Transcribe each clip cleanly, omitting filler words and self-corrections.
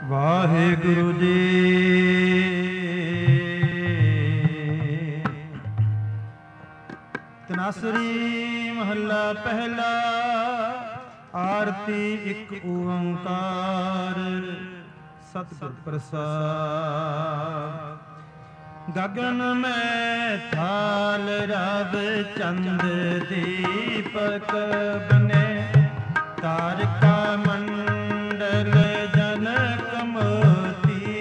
ਵਾਹਿਗੁਰੂ ਜੀ। ਤਨਾਸਰੀ ਮਹੱਲਾ ਪਹਿਲਾ। ਆਰਤੀ ਇੱਕ ਓੰਕਾਰ ਸਤਿਗੁਰ ਪ੍ਰਸਾਦ। ਗਗਨ ਮੈਂ ਥਾਲ ਰਵ ਚੰਦ ਦੀਪਕ ਬਨੇ ਤਾਰਿਕਾ ਮੰਡਲ ਜਨਕ ਮੋਤੀ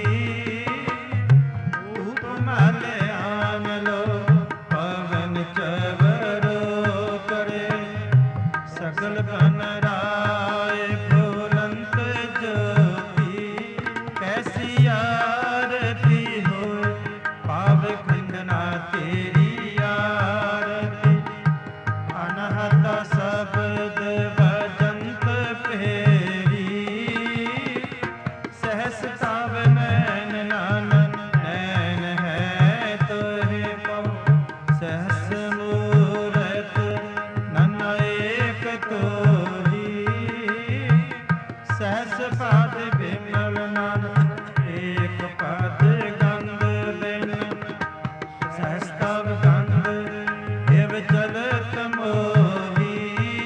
ਉਪਮਲ ਆਨ ਲੋ ਪਵਨ ਚਵਰੋ ਕਰੇ ਸਗਲ ਬਨ ਰਾਏ ਫੁਲੰਤ ਜੋਤੀ ਕੈਸੀ ਆਰਤੀ ਹੋਏ ਪਾਵੇ ਖੰਡਨਾ ਤੇਰੀ ਆਰਤੀ ਅਨਹਤ ਸ਼ਬਦ ਭਜੰਤ ਫੇਰੀ ਸਹਸ ਤਵ ਨੈਨ ਨਾਨਕ ਨੈਨ ਹੈ ਤੋਹਿ ਪਉ ਸਹਸ ਮੂਰਤ ਨਨ ਏਕ ਤੋਹੀ ਸਹਸ ਪਦ ਬਿਮਲ ਨਾਨਕ ਏਕ ਪਦ ਗੰਧ ਬਿਨ ਸਹਸ ਤਵ ਗੰਧ ਏਵ ਚਲਤ ਮੋਹੀ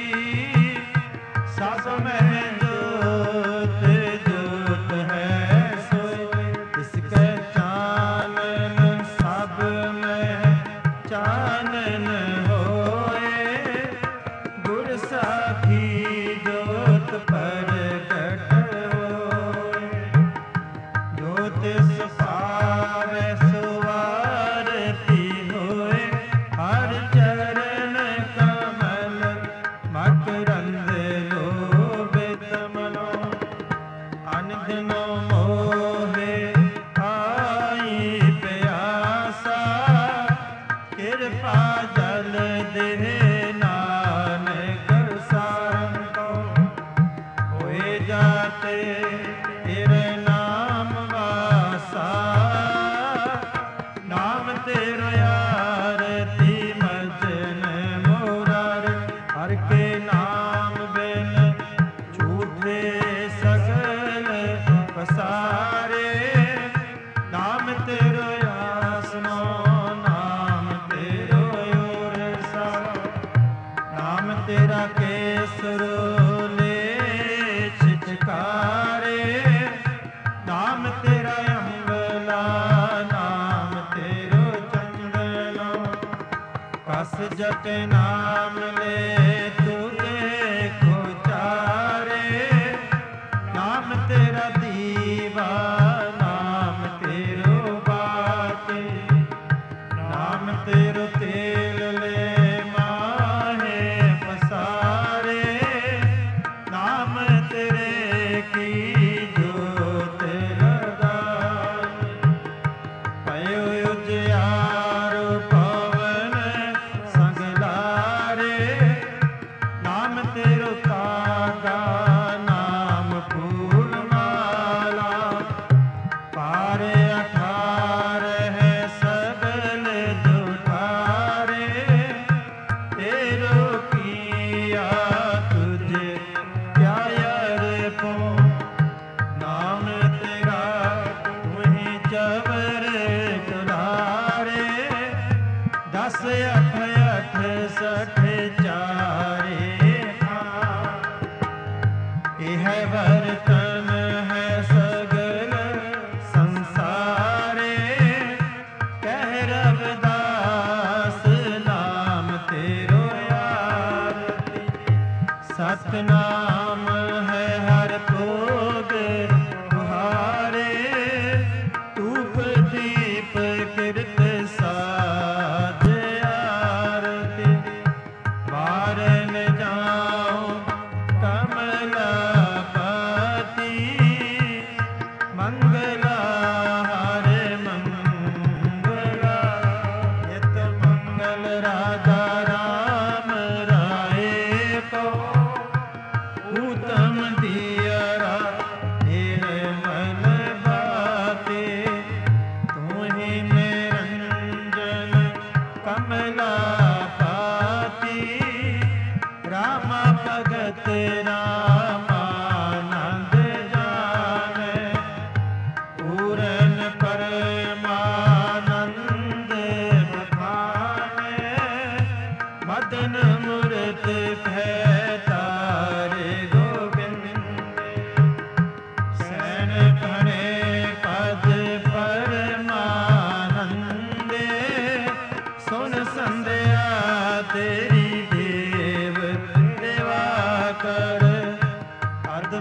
ਸਭ ਮਹਿ ਜੋਤ ਜੋਤ ਹੈ ਸੋਇ ਤਿਸ ਕੈ ਚਾਨਣ ਸਭ ਮਹਿ ਚਾਨਣ ਹੋਏ ਗੁਰ ਸਾਖੀ ਜੋਤ ਪ੍ਰਗਟ ਹੋਏ ਜੋ ਤਿਸ ਪਾਵੈ ਸੋ ਆਰਤੀ ਹੋਏ ਹਰ ਚਰਨ ਕਮਲ ਮਕਰੰਦ ਲੋਭਿਤ ਮਨੋ ਅਨਦਿਨੋ ਮੋਹੇ ਆਈ ਪਿਆਸਾ ਕਿਰਪਾ ਜਲ ਦੇ ਨਾਨਕ ਸੰਤੋ ਹੋਏ ਜਾਤੇ ਤੇਰੇ ਨਾਮ ਵਾਸਾ ਨਾਮ ਤੇਰਾ ਆਰਤੀ ਮਜਨ ਮੋਰਾਰ ਹਰ ਕੇ ਨਾਮ ਬਿਨ ਝੂਠੇ ਸਗਲ ਪਸਾਰੇ ਨਾਮ ਤੇਰਾ ਆਸਨੋ ਨਾਮ ਤੇਰਾ ਉਰਸਾ ਨਾਮ ਤੇਰਾ ਕੇਸਰੋ ਲੈ ਛਿਛਕਾਰੇ ਨਾਮ ਤੇਰਾ ਅੰਬਲਾ ਨਾਮ ਤੇਰੋ ਚੰਦਨੋ ਕਸ ਜਟ ਨਾਮ ਲੈ ਤੁਗੇ ਖੋਚਾਰੇ ਨਾਮ ਤੇਰਾ ਦੀਵਾ ਨਾਮ ਤੇਰੋ ਬਾਤੀ ਨਾਮ ਤੇਰੋ ਤੇਲ ਲੈ ਮਾਹੇ ਪਸਾਰੇ ਨਾਮ ਤੇਰੇ ਕੀ ਜੋਤ ਲਗਾਈ ਪਇਓ ਉਜਿਆਰੋ ਪਵਨ ਸੰਗ ਲਾਰੇ ਨਾਮ ਤੇਰੋ ਤਾਗਾ ਨਾਮ ਫੂਲ ਮਾਲਾ ਪਾਰੇ ਅਠਾਰ ਹੈ ਸਗਲ ਜੁਠਾਰੇ ਤੇਰੋ ਕੀਆ ਤੁਝੇ ਪਿਆਰ ਪੋ ਨਾਮ ਤੇਰਾ ਤੁਹੀਂ ਚਵਰ ਦੁਲਾਰੇ ਦਸ ਅਠ ਅਠ ਸਠ ਚਾਰੇ ਇਹ ਵਰਤਨ ਹੈ ਸਗਲ ਸੰਸਾਰੇ ਕਹਿ ਰਵਿਦਾਸ ਨਾਮ ਤੇਰੋ ਆਰਤੀ ਸਤਨਾਮ ਹੈ ਹਰ ਭੋਗ ਬੁਹਾਰੇ ਧੂਪ ਦੀਪ ਕਿਰਤ ਸਾਧ ਆਰਤੀ ਵਾਰਨ ਜਾਉ ਕਮਲਾਪਤੀ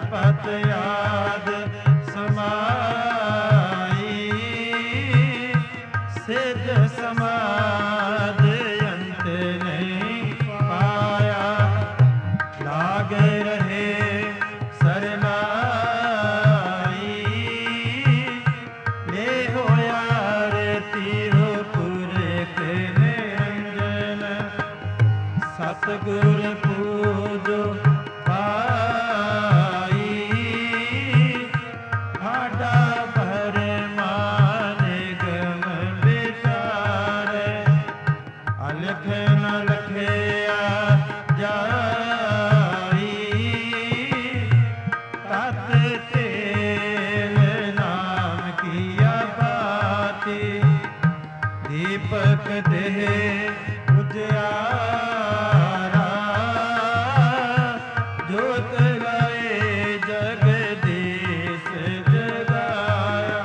ਪਤ ਆਦ ਸਮਾਈ, ਸਿਧ ਸਮਾਦ ਅੰਤ ਨਹੀਂ ਪਾਇਆ, ਲਾਗ ਰਹੇ ਸਰਨਾਈ, ਲੈ ਹੋਇਆ ਰਤਿਓ ਪੁਰਖ ਨਿਰੰਜਨ, ਸਤਿਗੁਰ ਪੂਜੋ ਪਾਈ, ਸਾਡਾ ਭਰਮਾਨ ਨਿਗਮ ਵਿਚਾਰੈ, ਅਲਖ ਨ ਲਖਿਆ ਜਾਈ, ਤਤ ਤੇਲ ਨਾਮ ਕੀਆ ਬਾਤੀ, ਦੀਪਕ ਦੇਹ ਉਜਿਆਰਾ, ਜੋਤ ਗਏ ਜਗਦੀਸ਼ ਜਗਾਇਆ,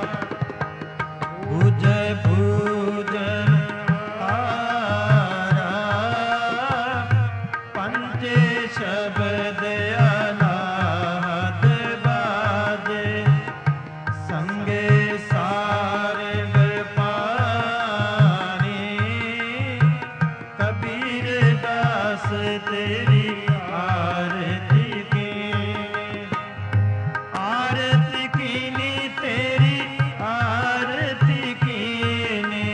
ਬੁਝੈ ਬੂਝਨ ਹਾਰਾ, ਪੰਚੇ ਸ਼ਬਦ ਅਨਾਹਤ ਬਾਜੇ, ਸੰਗੇ ਸਾਰੰਗ ਪਾਣੀ, ਕਬੀਰ ਦਾਸ ਤੇਰੀ ਆਰਤੀ ਕੀਨੀ, ਆਰਤੀ ਕੀਨੀ ਤੇਰੀ ਆਰਤੀ ਕੀਨੀ,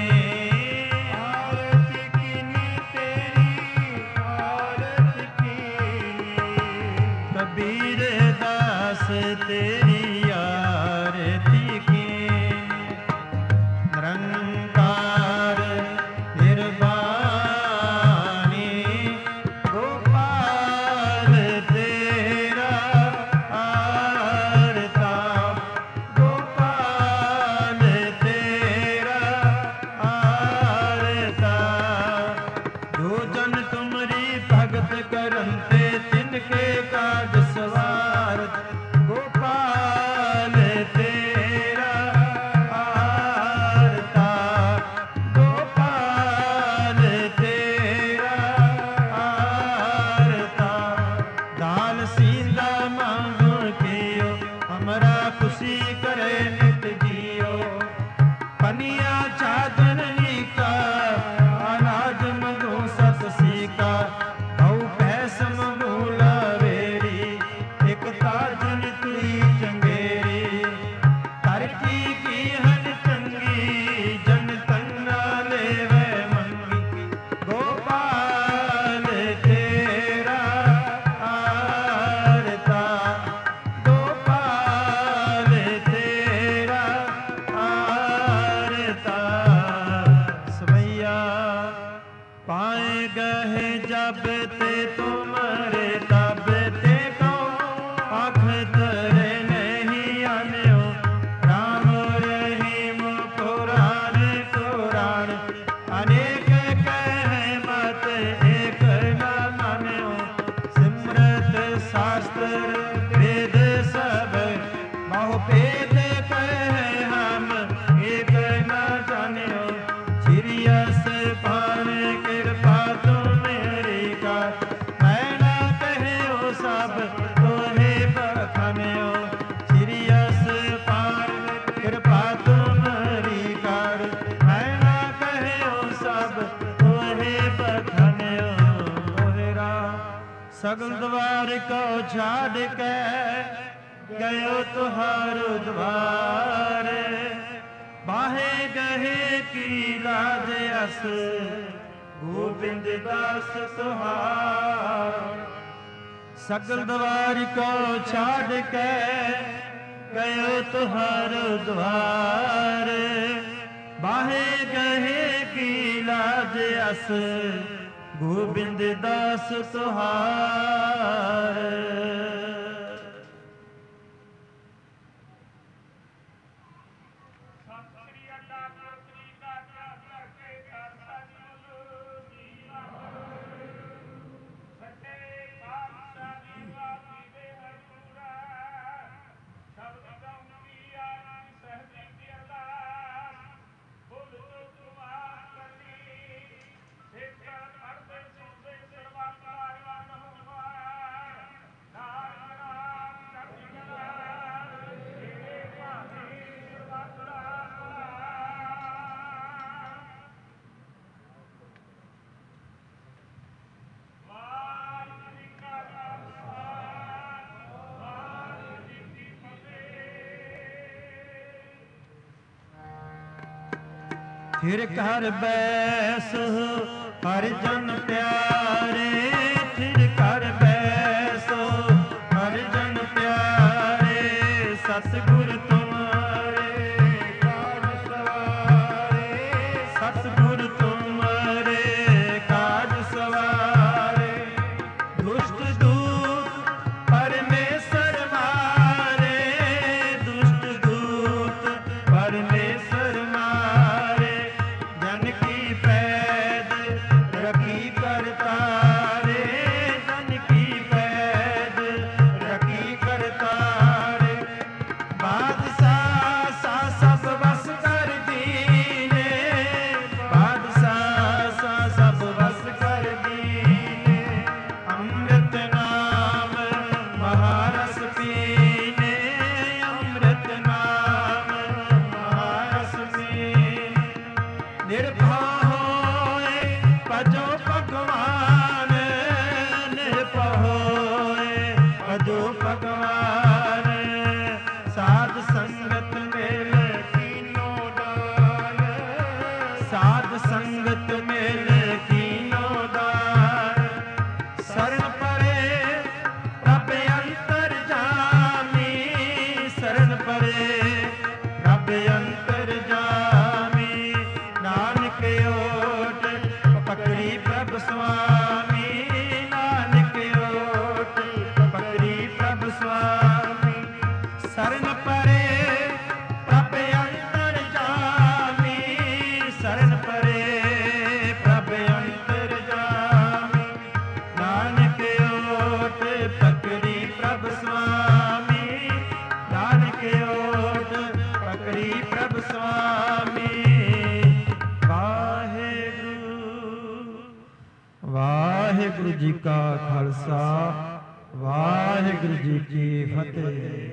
ਆਰਤੀ ਕੀਨੀ ਤੇਰੀ ਆਰਤੀ ਕੀਨੀ, ਕਬੀਰ ਦਾਸ ਤੇਰੀ ਆਰਤੀ ਕੀਨੀ, ਨਿਰੰਕਾਰ ਨਿਰਵਾਣੀ, ਗੋਪਾਲ ਤੇਰਾ ਆਰਤਾ, ਗੋਪਾਲ ਤੇਰਾ ਆਰਤਾ, ਜੋ ਜਨ ਤੁਮਰੀ ਭਗਤ ਕਰਨ ਤੇ ਤਿਨਕੇ ਕਾਜ ਸਵਾਰਤ, ਗੋਪਾਲ ਤੇਰਾ ਆਰਤਾ, ਗੋਪਾਲ ਤੇਰਾ ਆਰਤਾ, ਦਾਲ ਸੀਂਦਾ ਮੰਗੁ ਕੀਓ, ਹਮਰਾ ਖੁਸ਼ੀ ਕਰੇ ਨਿਤ ਜੀਓ, ਪਨੀਆ ਚਾਦਨ ਨੀਕਾ, ਅਨਾਜ ਮੰਗੋ ਸਤ ਸੀਕਾ, ਗਊ ਭੈਸ ਮੰਗੋ ਲਾਵੇਰੀ, ਇਕ ਤਾਜਨ ਤੁਈ ਚੰਗੇਰੀ, ਹਰ ਕੀ ਹਨ ਚੰਗੀ, ਜਨ ਤੰਨਾ ਲੇਵੈ ਮੰਗੀ, ਗੋਪਾਲ ਤੇਰਾ ਆਰਤਾ, ਗੋਪਾਲ ਤੇਰਾ ਆਰਤਾ, ਸਵਈਆ ਪਾਏ ਗਏ ਜਬ ਤੇ ਤੁਮਰੇ, ਤਬ ਤੇ ਕਉ ਅਖਤਰ ਨਹੀਂ ਆਨਿਓ, ਰਾਮ ਰਹੀਮ ਪੁਰਾਨ ਪੁਰਾਨ, ਅਨੇਕ ਕਹਿ ਮਤ ਏਕ ਨਾ ਮਾਨਿਓ, ਸਿਮਰਤ ਸ਼ਾਸਤਰ ਵੇਦ ਸਭ, ਬਹੁ ਭੇਦ ਕਹਿ ਹਮ ਏਕ ਨਾ ਜਾਣਿਓ, ਸਿਰਿਅਸ ਪਾਨ ਕਿਰਪਾ ਤੁਮਰੀ ਕਰ, ਮੈਂ ਨਾ ਕਹਿਓ ਸਭ ਤੋਹੇ ਬਖਾਨਿਓ, ਸਿਰਿਅਸ ਪਾਨ ਕਿਰਪਾ ਤੁਮਰੀ ਕਰ, ਮੈਂ ਨਾ ਕਹਿਓ ਸਭ ਤੋਹੇ ਬਖਾਨਿਓ, ਮੋਹਿਰਾ ਸਗਲ ਦਵਾਰ ਕੋ ਛਾੜ ਕੇ ਗਇਓ ਤੁਹਾਰੋ ਦਵਾਰ, ਬਾਹੇ ਗਏ ਕੀ ਲਾਜ ਅਸ, ਗੋਬਿੰਦ ਦਾਸ ਤੁਹਾਰ, ਸਗਲ ਦਵਾਰ ਕੋ ਛਾੜ ਕੇ ਗਇਓ ਤੁਹਾਰੋ ਦਵਾਰ, ਬਾਹੇ ਗਏ ਕੀ ਲਾਜ ਅਸ, ਗੋਬਿੰਦ ਦਾਸ ਤੁਹਾਰ। थिर कर बैसो हर जन प्यारे, थिर कर बैसो हर जन प्यारे, सतगुर तुम्हारे काज सवारे, सतगुर तुम्हारे काज सवारे। दुष्ट दूत परमेश्वर मारे, दुष्ट दूत परमेश्वर मारे, जन की पैद रखी करतारे, जन की पैद रखी करतारे। बादशाह सा सब बस कर दीने, बादशाह सा सब बस कर दीने। अमृत नाम महारस पीने, अमृत नाम महारस पीने। निर्भय होए भजो भगवान, निर्भय होए भजो भगवान। साध संगत मेल कीनो दान, साध संगत मेल कीनो दान। शरण परे प्रभ अंतर जामी, शरण परे प्रभ अंतर जामी। नानक ओट पकड़ी प्रभ स्वामी, नानक ओट पकड़ी प्रभ स्वामी। शरण परे प्रभ अंतर जामी, शरण परे प्रभ अंतर जामी। नानक ओट पकड़ी प्रभ स्वामी, नानक ओट पकड़ी प्रभ स्वामी। वाहिगुरु जी का खालसा, वाहिगुरु जी की फतेह।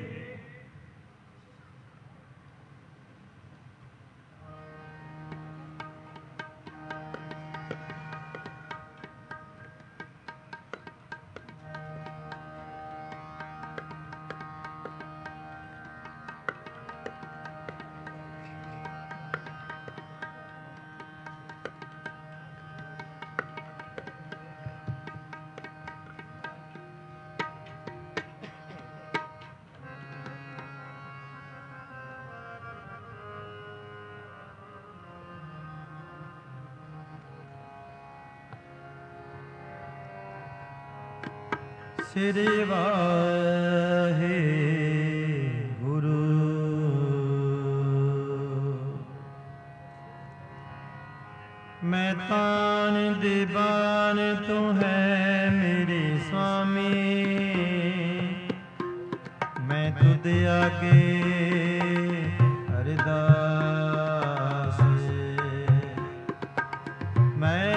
श्री वाहिगुरु। मैं तान दीवान तू है मेरे स्वामी, मैं तुद आगे अरदास। मैं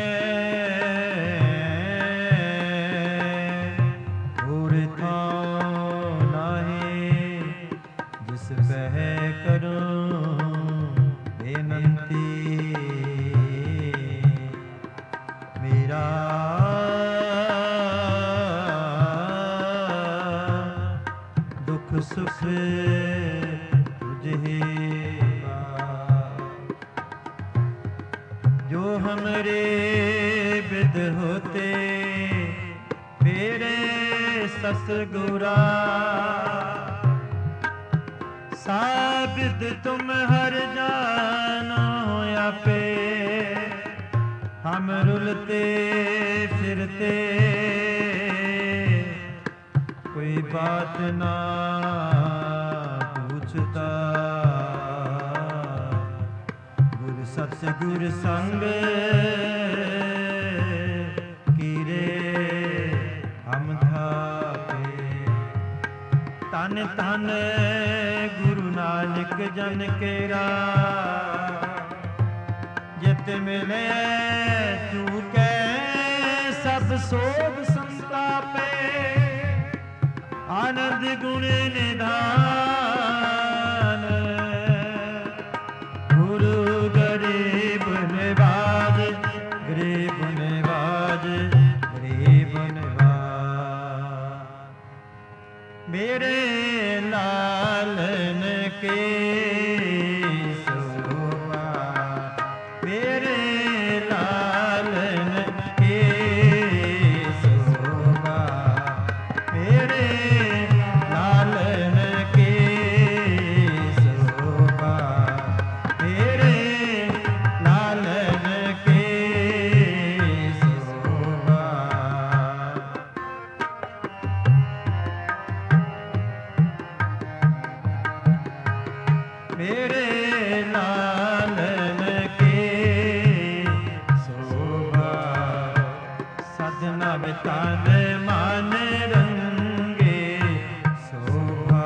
सुख तुझे जो हमरे विद होते मेरे सतगुरा। साबिद तुम हर जानो आपे, हम रुलते फिरते कोई बात ना पूछता। गुर सतगुर संग कीरे हम थापे। तन तन गुरु नानक जन केरा, जित मिले चूके सब सोग संतापे। आनंद गुण निधान गुरु गरीब निवाज, गरीब निवाज, गरीब निवाज। मेरे लालन के शोभा मेरे लालन के शोभा सदना बितान मान रंगे शोभा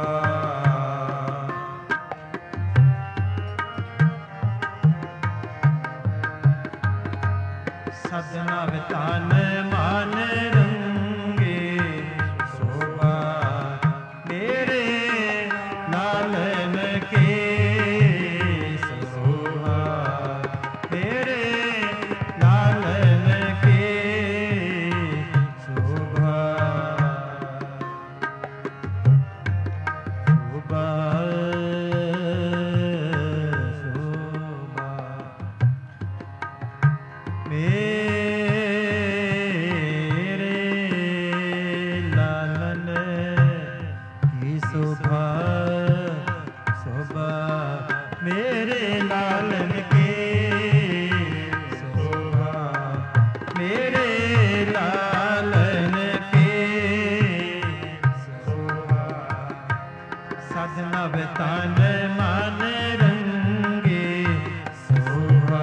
सदना बितान मान रंगे शोभा मेरे लालन के शोभा मेरे लालन के शोभा शोभा शोभा मेरे लालन की शोभा शोभा मेरे लालन के शोभा मेरे लालन के शोभा सदना बितान मान रंगे शोभा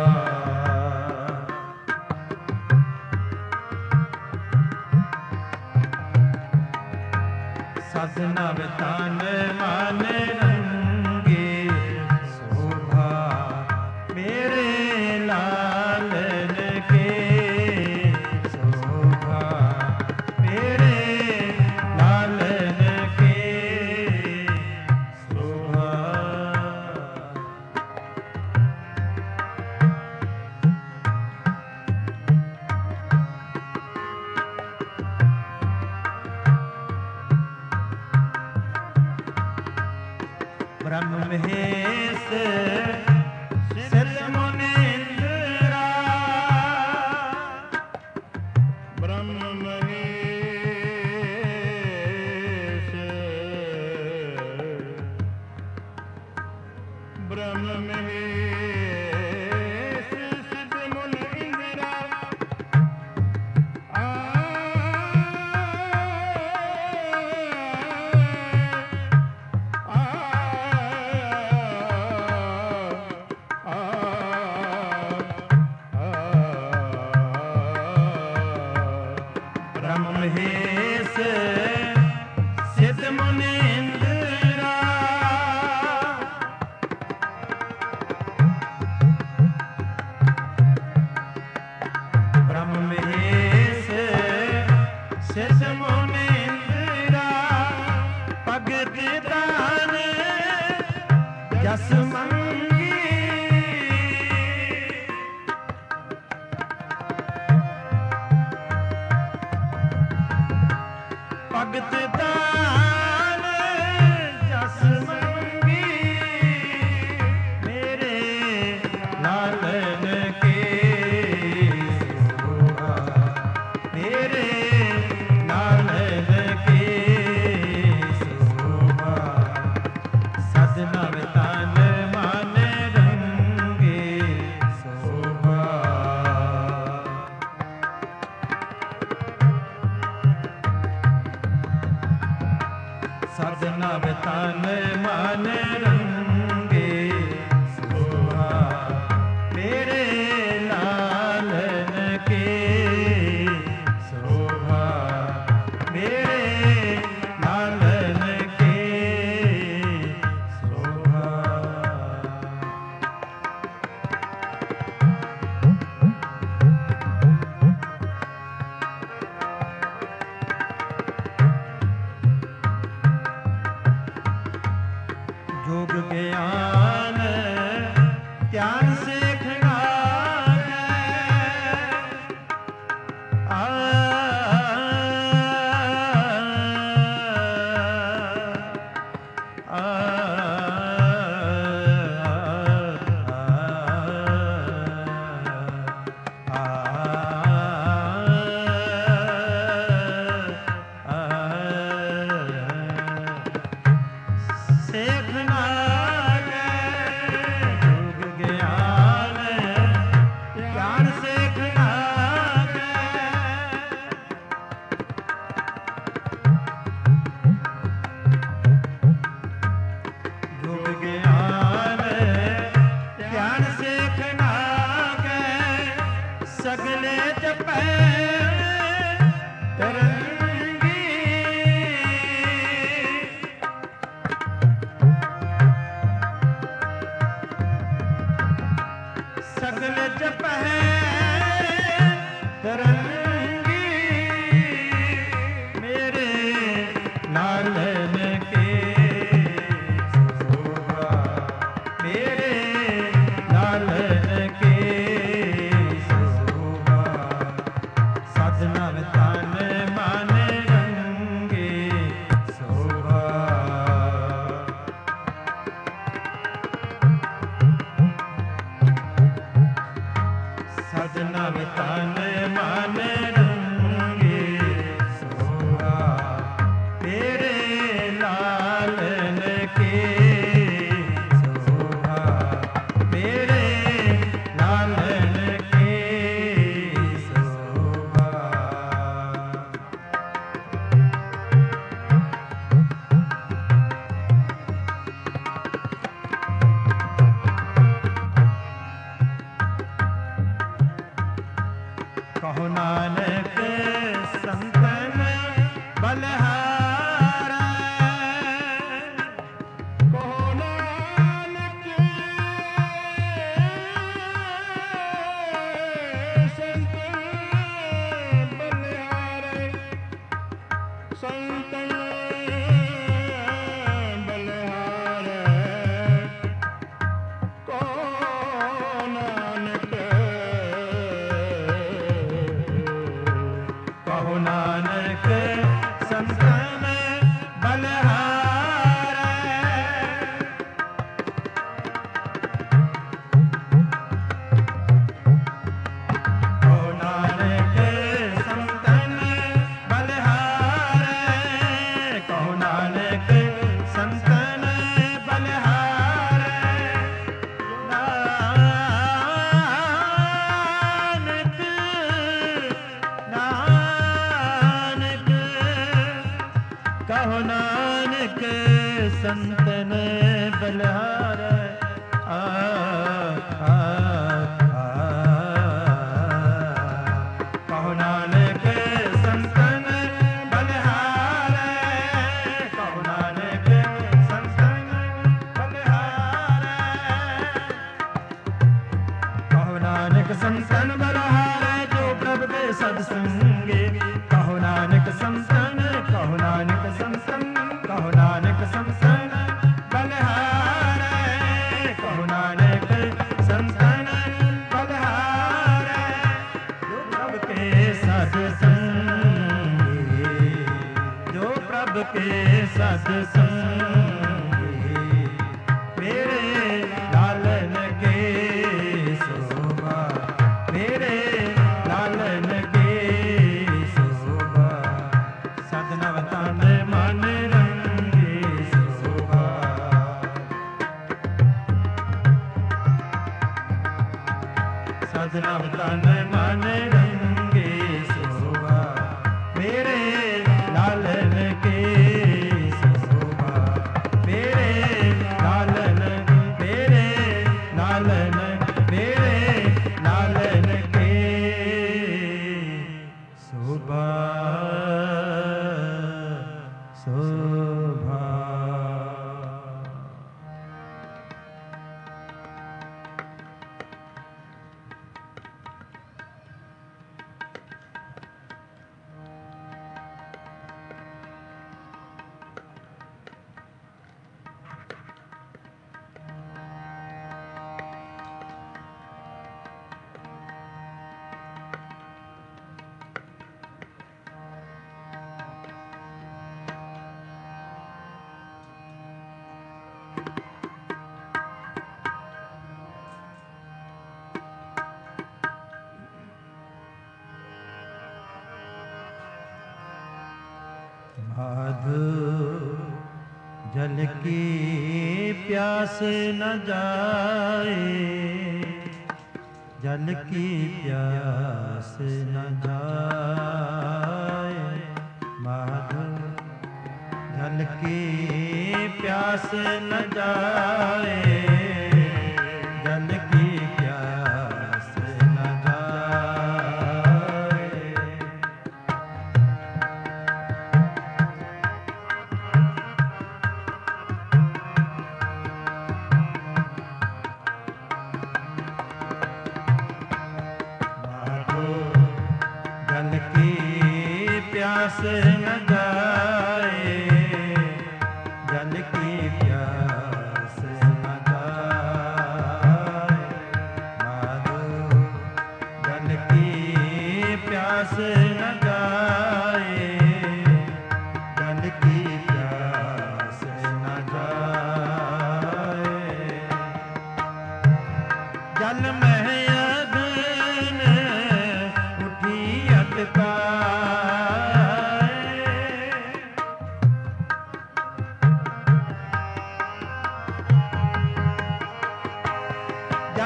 सदना बितान मान रंगे शोभा मेरे लालन के शोभा मेरे लालन के शोभा ब्रह्म महेश सिद्ध मुनींद्रा ब्रह्म महेश ब्रह्म महेश सिद्ध मुनींद्रा ब्रह्म महेश सिद्ध मुनींद्रा ब्रह्म महेश सिद्ध मुनींद्रा भगत दान जस मंगी भगत दान जस मंगी मेरे लालन के शोभा मेरे लालन के शोभा सदना बितान मान रंगे शोभा सदना बितान मान रंगे शोभा मेरे लालन के शोभा मेरे लालन के शोभा योग ज्ञान ज्ञान सीखना सीखना योग ज्ञान पहरे तरंगी मेरे लालन के शोभा मेरे लालन के शोभा साधना तन मन रंगे शोभा साधना तन मन रंगे शोभा तेरे लालन के शोभा मेरे लालन के शोभा कहो नानक संतन बलहारा कहो नानक संतन बलहारा संतन बलहारा कहो नानक कहो नानक संतन बलहारा कहो नानक संतन बलहारा कहो नानक संतन बलहारा नानक नानक कहो नानक संतन बलहारा कहो नानक संतन बलहारा कहो नानक संतन बलहारा कहो नानक संतन बलहारा जो प्रभु के सत्संगे कहो नानक संतन कहो नानक संतन कहो नानक संतन बलहारा कहो नानक संतन बलहारा जो प्रभु के सत्संगे जो प्रभु के सत्संगे मेरे लालन के शोभा मेरे लालन के शोभा साधना तन मन रंगे शोभा साधना तन मन रंगे शोभा मेरे लालन के शोभा मेरे लालन मेरे लालन मेरे लालन के शोभा शोभा माधो जल की प्यास न जाए जल की प्यास न जाए माधो जल की प्यास न जाए जल की प्यास न जाए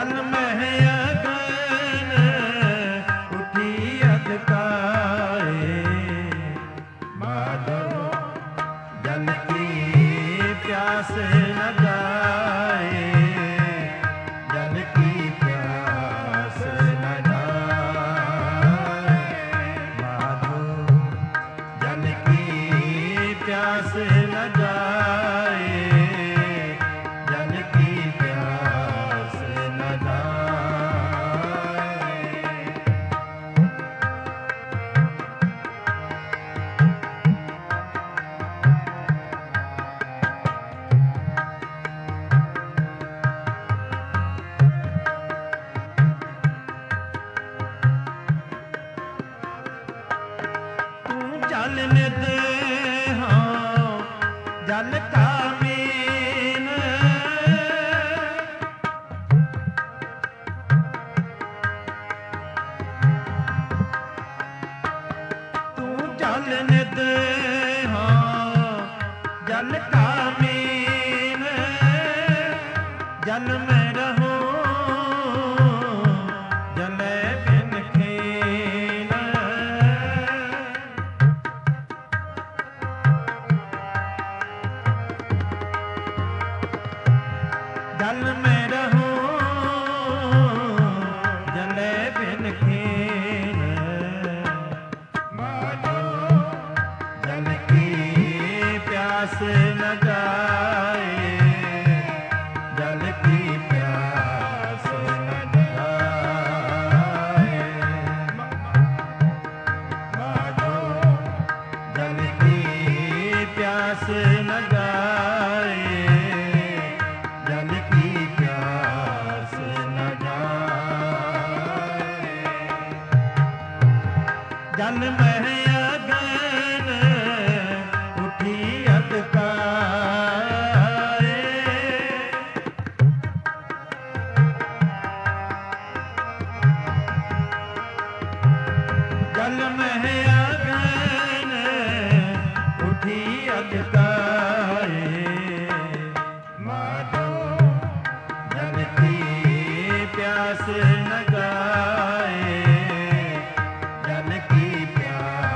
जल में अगन उठी अधकाए माधव जल की प्यास न जाए जल की प्यास न जाए माधव जल की प्यास न जाए जल की प्यास न जाए। तू जल नित हाँ जल का मीन तू जल नित हाँ जल का मीन जल में रहो जल बिन खीन जल में रहो जल बिन खीन माधो जल की प्यास न जाए जल की प्यास न जाए माधो जल की प्यास न जाए जल की प्यास न जाए। जल में अगन उठी अधकाए जल में अगन उठी अधकाए माधो जल की प्यास न जाए जल की प्यास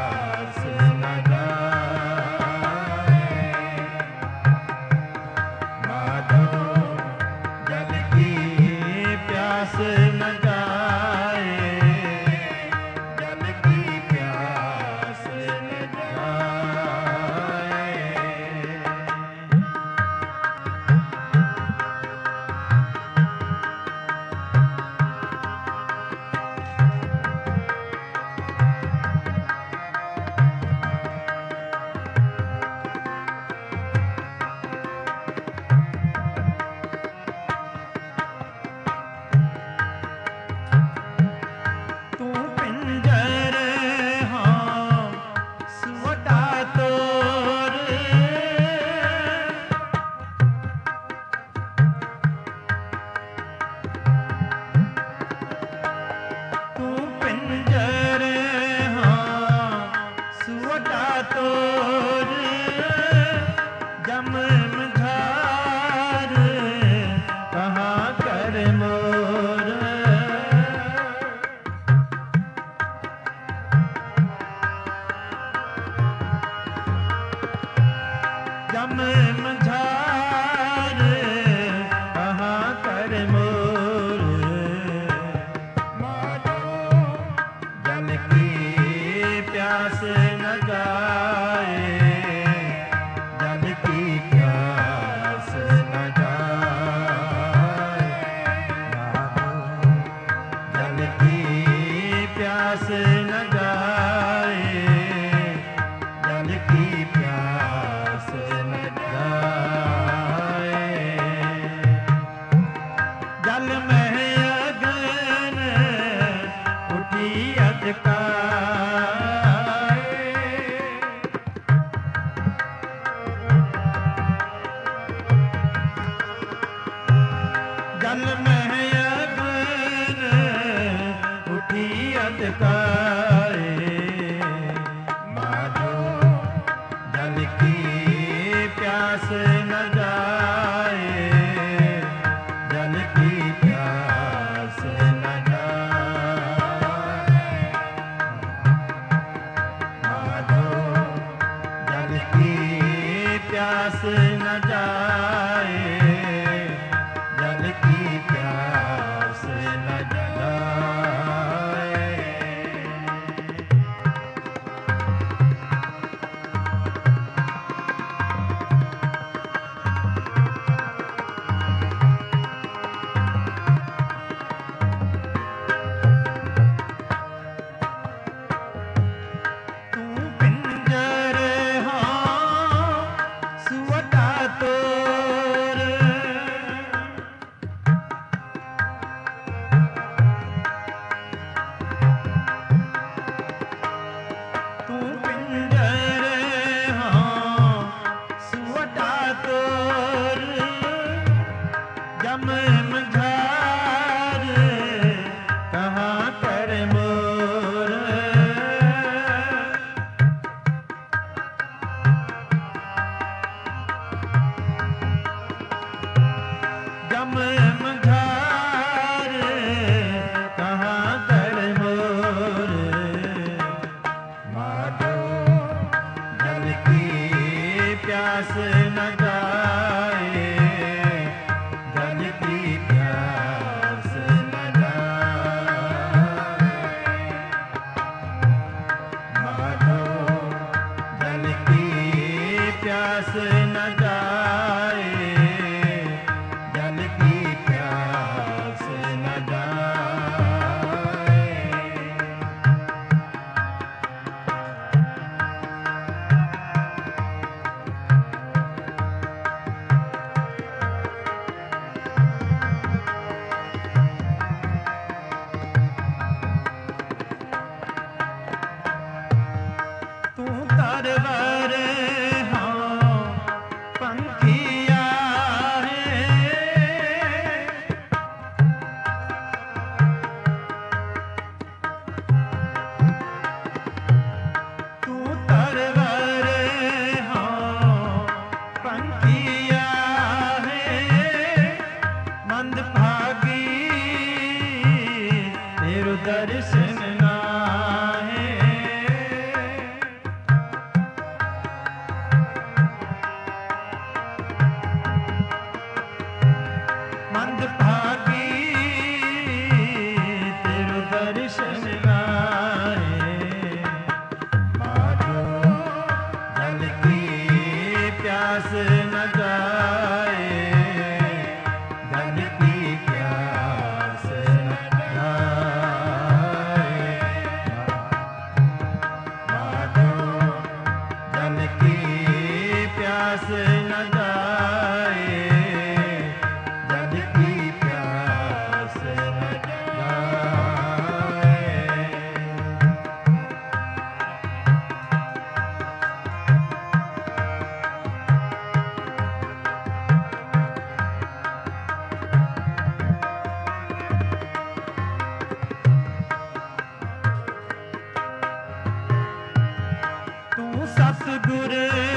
सतगुर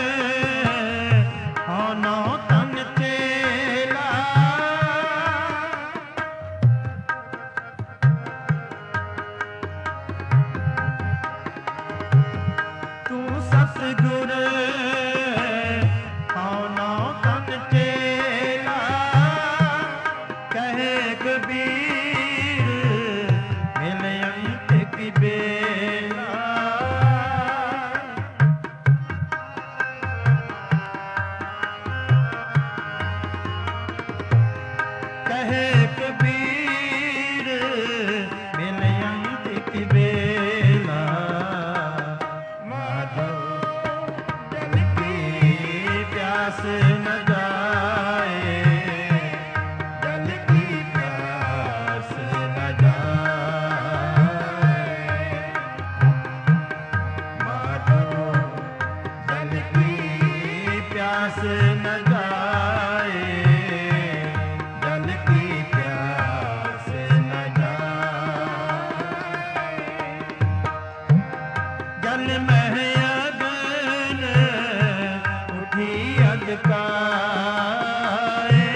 होनो तन चेला तू सतगुर होनो तन चेला कहे कबीर मिले अंत की बेला कहे कबीर मिले अंत की बेला माधव जल की प्यास न जाए जल की प्यास न जाए माधव जल की प्यास न जाए जल की प्यास न जाए जल में अगन उठी अधकाए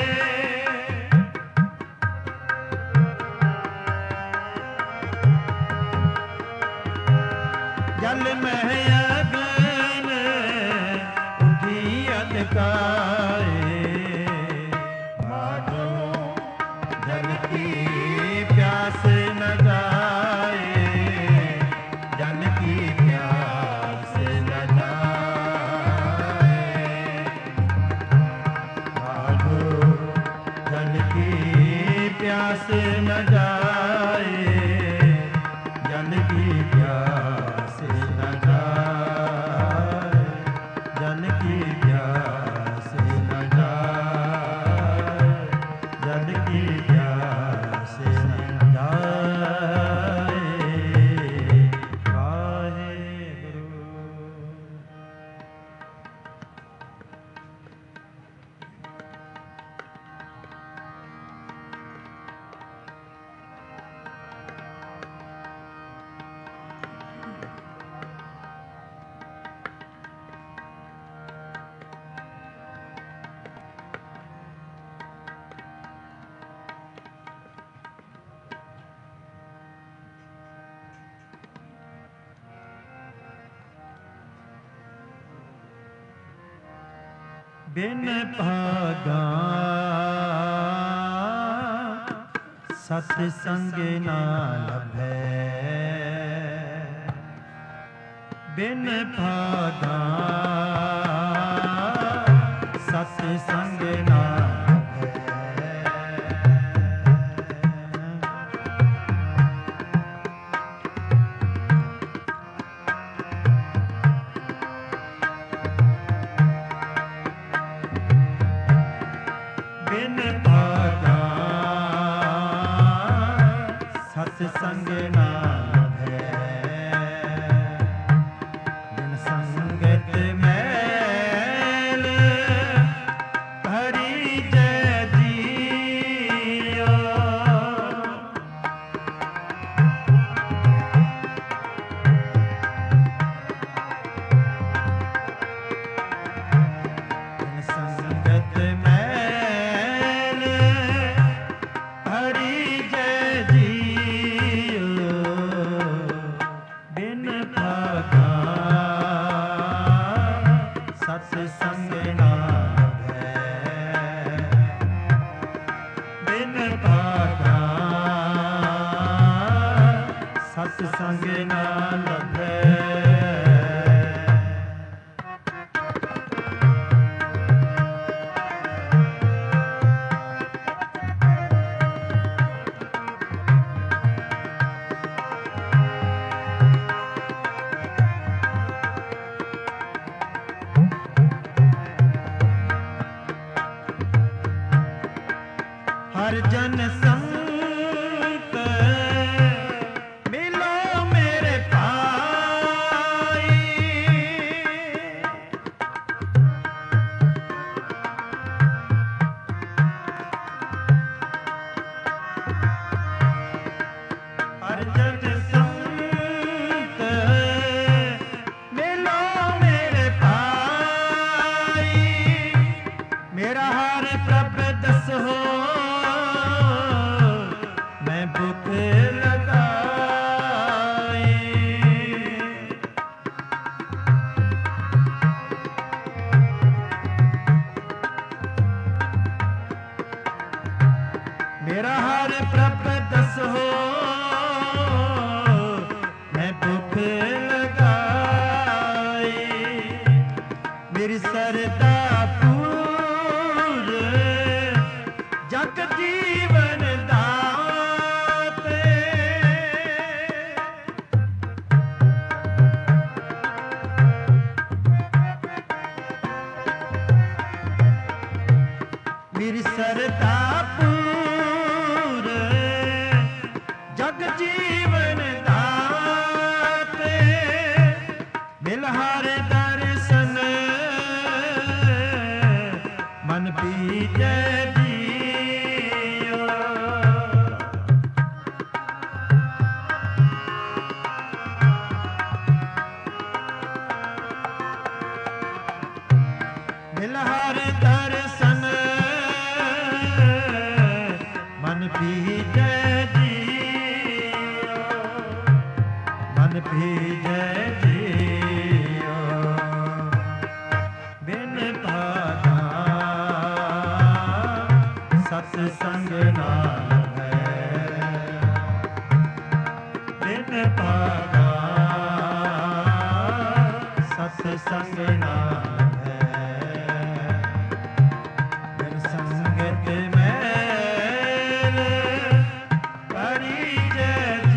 जल में अगन उठी अधकाए माधो जल की प्यास न जाए जल की प्यास न जाए माधो जल की प्यास न जाए जल की प्यास न जाए जल की प्यास न जाए जल की प्यास न जाए वाहेगुरु बिन भागा सत्संग ना लभै बिन भागा सत्संग ना बिन भागा सत्संग ना लभै बिन संगत मैल भरी जय जिया बिन संगत मैल हरि जय जियो बिन भागा सत्संग ना लभै बिन भागा सत्संग ना लभै हर जन संत मिलो मेरे पाई हर जन संत मिलो मेरे हर प्रभ दस हो मैं भूख लगाए। मेरा हर प्रभ दस हो मैं भूख लगाए। मेरी सरदा पूर जग जीवन दाते। मेरी सरदा जग जीवन दाते। मिल हर दर्शन मन पीजे जियो। मिल हर दर्शन मन पीजे भीजे जियो। बिन भागा सत्संग नाम है। बिन भागा सत्संग नाम है। बिन संगत मैल परिजय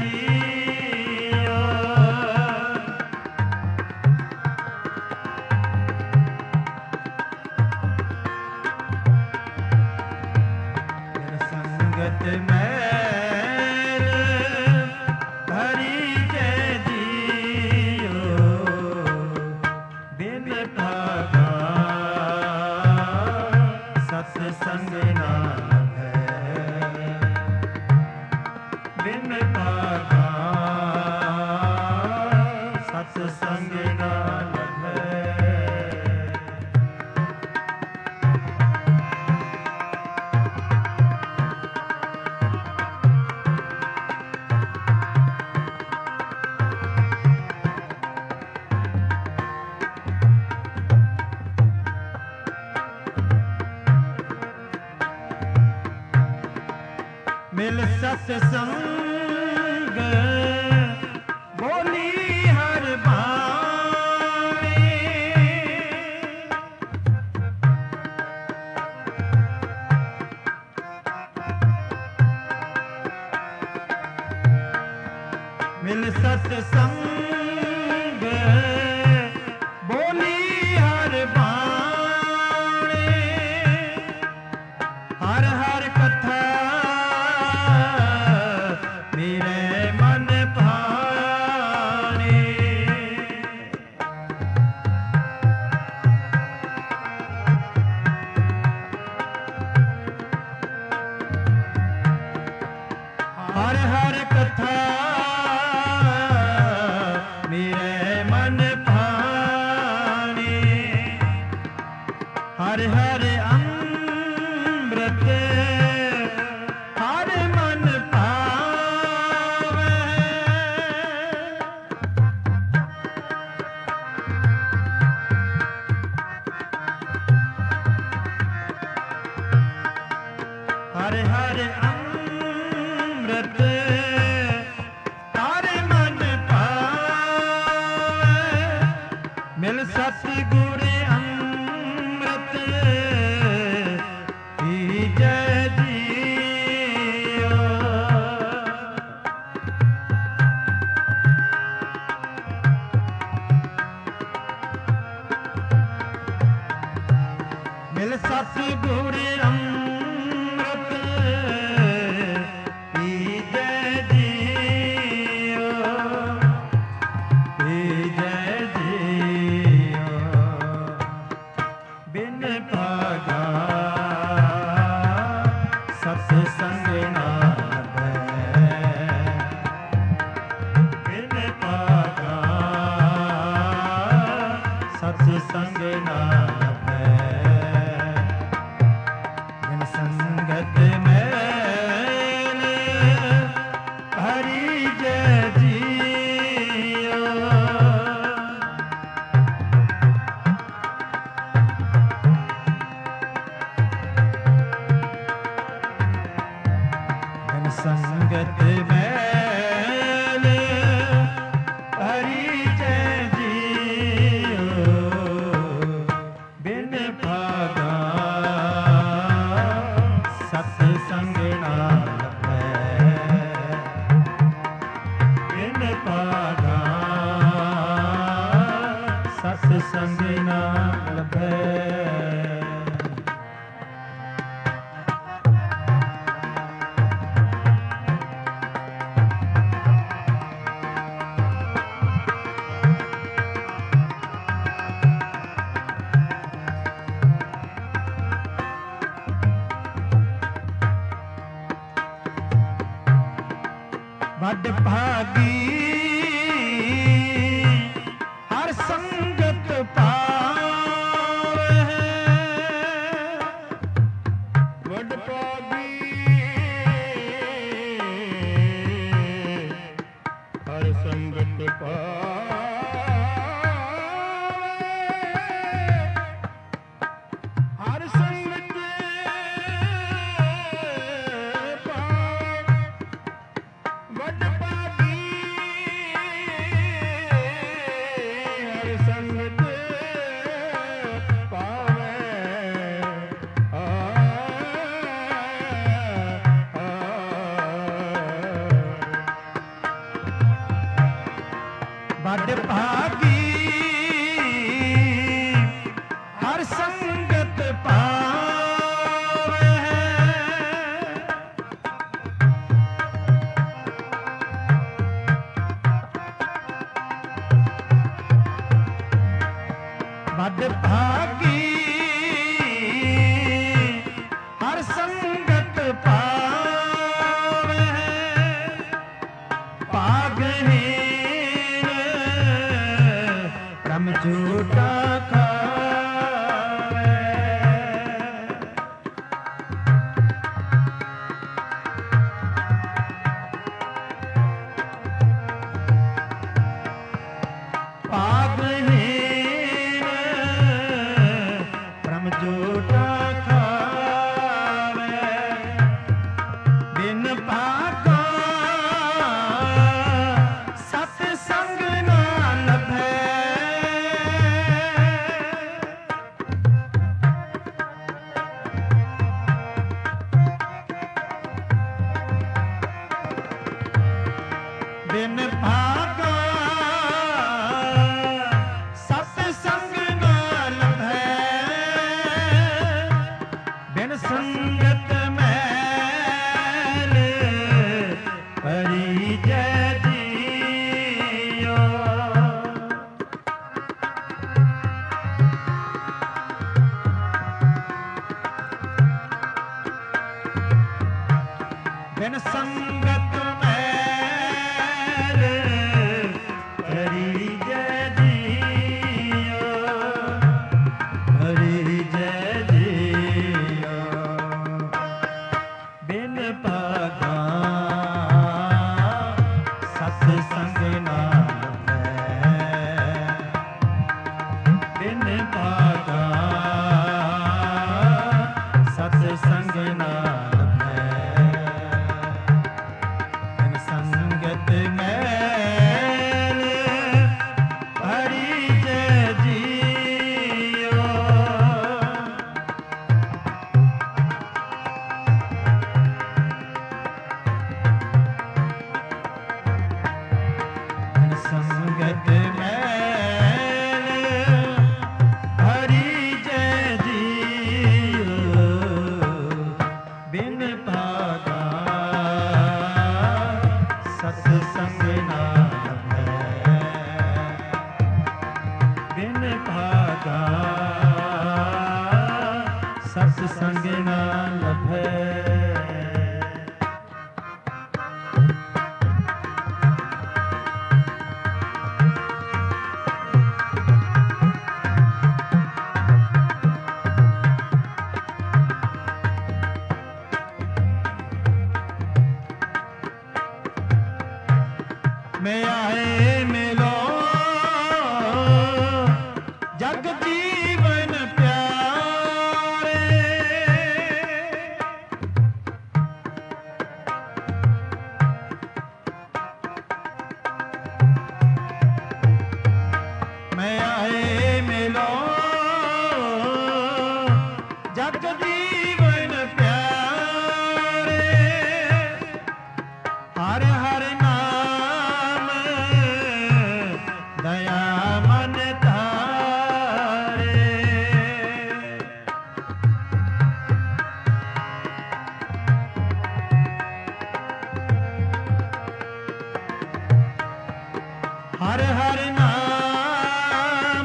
मैल परिजय जियो। बिन भागा सत्संग नाम है। बिन भागा सत्संग नाम है। मिल सत्संग बोली हर बाणी। मिल सत्संग बोली हर बाणी। हर हर कथा मेरे मन भाने। हर हर कथा मेरे मन भाने। हर हर अमृत हर मन पावे। हर हर अमृत हर मन पावे। मिल सतगुर अमृत पीजे जियो। मिल सतगुर अमृत पीजे जियो। पीजे जियो। बिन भागा सत्संग नाम है। बिन भागा सत्संग नाम है। बिन संगत मैल हरि जय जियो। बिन संगत मैल हरि जय जियो। बिन भागा सत संग ना लभै। बिन भागा सत संग ना लभै। बड़ भागी हर संगत पावै। बड़ भागी हर संगत पावै। हर संगत बड़ भागी हर संगत पावै। बड़ भागी हर संगत पावै। बड़ भागी हर संगत पावै। पागहीन भ्रम झूठा खावै। पागहीन भ्रम झूठा खावै। बिन भागा सत संग ना लभै। बिन भागा सत संग ना लभै। बिन संगत मैल हरि जय जियो। बिन संगत मैल हरि जय जियो। हरि जय जियो। बिन भागा सत संग ना लभै। बिन भागा सत संग ना लभै। बिन संगत मैल हरि जय जियो। बिन संगत मैल हरि जय जियो। ਮੈਂ ਆਏ ਮਿਲੋ ਜਗ ਜੀਵਨ ਪਿਆਰੇ। ਮੈਂ ਆਏ ਮਿਲੋ ਜਗ ਜੀਵਨ ਪਿਆਰੇ। ਹਰ ਹਰ ਨਾਮ ਦਇਆ ਮਨ ਧਾਰੇ। ਹਰ ਹਰ ਨਾਮ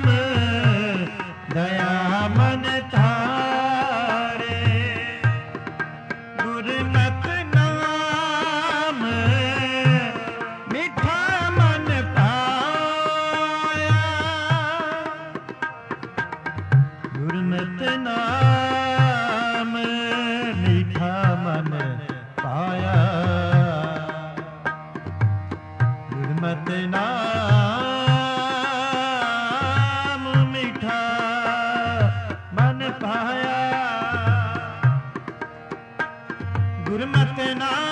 ਦਇਆ ਮਨ ਧਾਰੇ। ਗੁਰਮਤਿ ਨਾਮ ਮਿੱਠਾ ਮਨ ਪਾਇਆ। ਗੁਰਮਤਿ ਨਾਮ ਮਿੱਠਾ ਮਨ ਪਾਇਆ। ਗੁਰਮਤਿ ਨਾਮ ਮਿੱਠਾ ਮਨ ਪਾਇਆ। ਗੁਰਮਤਿ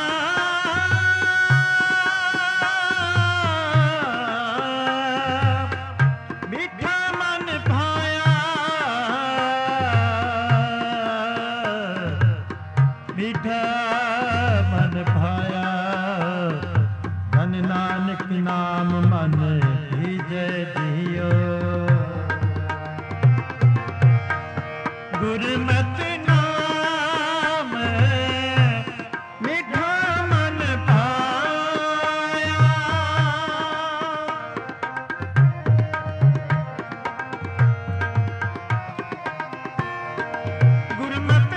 ਨਾਮ ਮਿੱਠਾ ਮਨ ਪਾਇਆ। ਮਿੱਠਾ ਮਨ ਪਾਇਆ। ਧਨ ਨਾਨਕ ਨਾਮ ਮਨ ਹੀਜੈ ਜੀਉ। ਗੁਰਮਤਿ ਨਾਮ ਮਿੱਠਾ ਮਨ ਪਾਇਆ। ਗੁਰਮਤਿ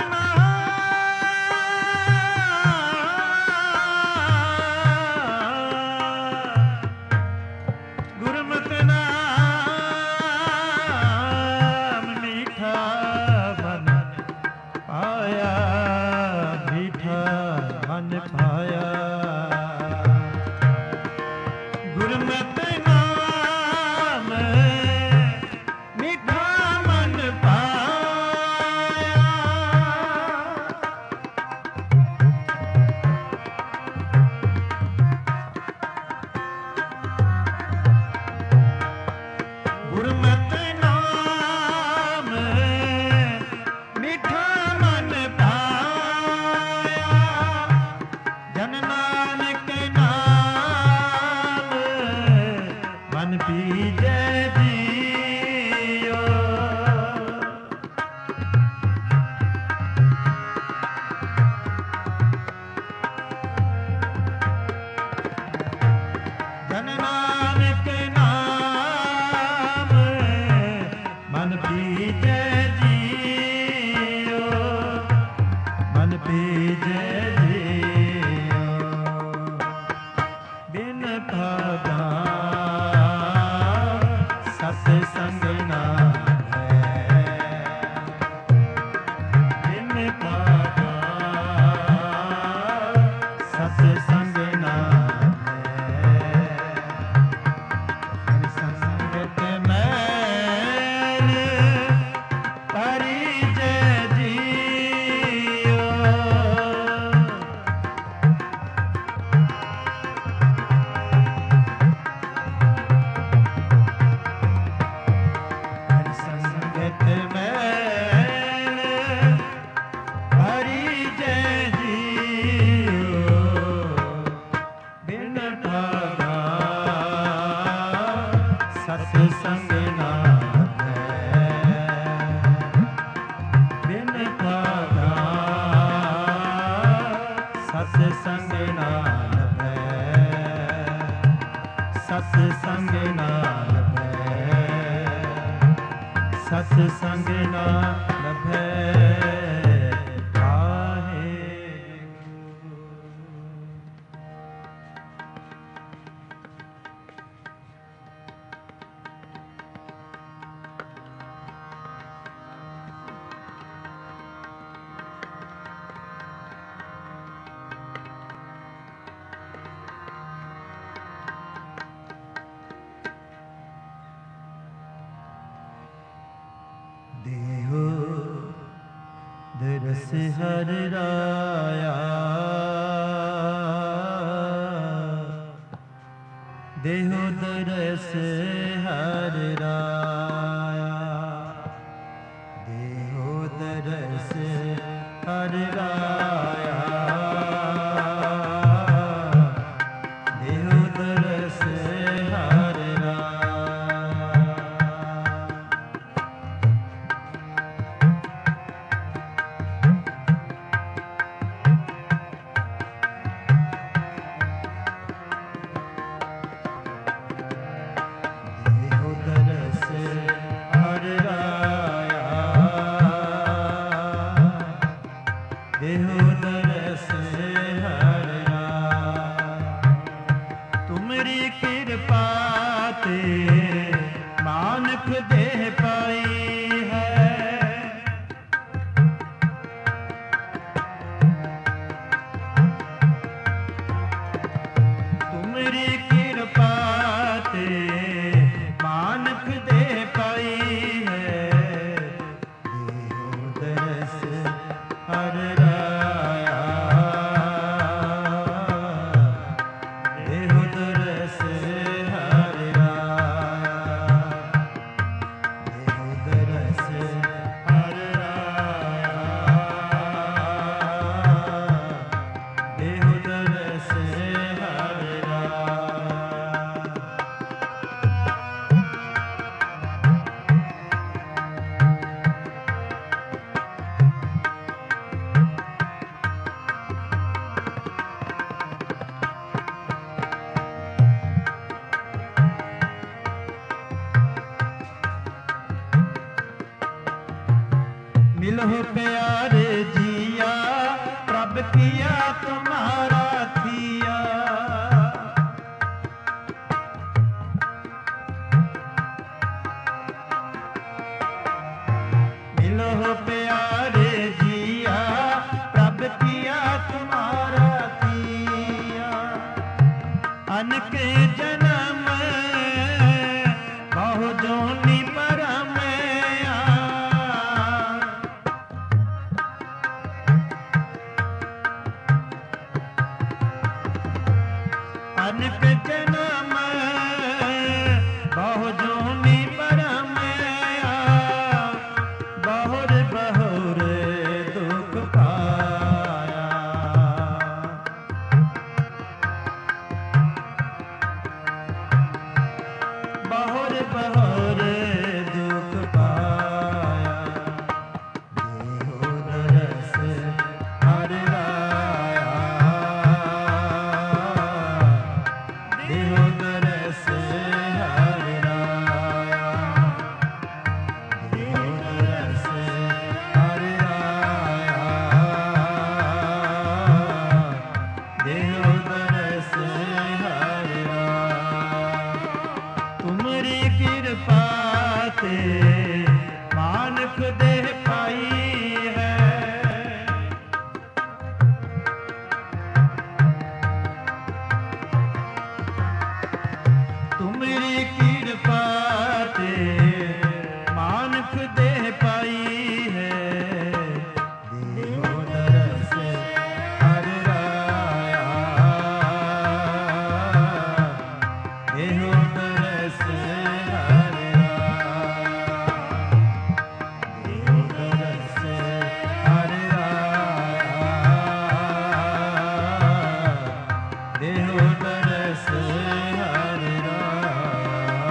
ਗੁਰਮਤਿ ਨਾਮ ਮਿੱਠਾ ਮਨ ਪਾਇਆ। ਮਿੱਠਾ ਮਨ ਪਾਇਆ। ਗੁਰਮਤਿ ਨਾਮ ਮਿੱਠਾ ਮਨ ਪਾਇਆ। ਗੁਰਮਤਿ ਨਾਮ ਮਿੱਠਾ ਮਨ ਪਾਇਆ। ਜਨ ਨਾਨਕ ਨਾਮ ਮਨ ਪੀਜੈ ਜੀਉ। ਜਨ ਨਾਨਕ ਨਾਮ ਮਨ ਪੀਜੈ ਜੀਉ। ਮਨ ਪੀਜੈ ਜੀਉ। ਬਿਨ ਭਾਗਾ ਸਤ ਸੰਗ ਨਾ ਹੈ। ਬਿਨ ਭਾਗਾ ਸਤ ਸੰਗ ਨਾ ਹੈ। ਸੰਗਤ ਮੈਲ ਪਰਿਜੈ ਜੀਉ। ਸੰਗਤ ਮੈਲ ਪਰਿਜੈ ਜੀਉ। ਬਿਨ ਭਾਗਾ ਸਤ ਸੰਗ ਨਾ ਹੈ। ਬਿਨ ਭਾਗਾ ਸਤ ਸੰਗ ਨਾ ਹੈ। ਸਤ ਸੰਗ ਨਾ ਹੈ। ਸਤ ਸੰਗ ਨਾ ਲਭੈ। हर राया देहो दरस हर राया देहो दरस हर राया देहो दरस हर मानक देह पाई है तुमरी कृपा ते मानक देह पाई है देहो दरस हर राया देहो दरस हर मिलो प्यारे जिया प्रभ किया तुम्हारा थिया मिलो प्यारे जिया प्रभ किया तुम्हारा थिया अनक जन्म बहु जोनी परम अनक जन्म बहु जोनी परम बहुर बहुर दुख पाया बहुर बहुर दुख पाया देहो दरस हर राया देहो दरस हर राया देहो दरस हर राया देहो दरस हर राया तुमरी कृपा ते मानक देह पाई है तुमरी कृपा ते मानक देह पाई है देहो दरस हर राया देहो दरस हर राया देहो दरस हर राया देहो दरस हर राया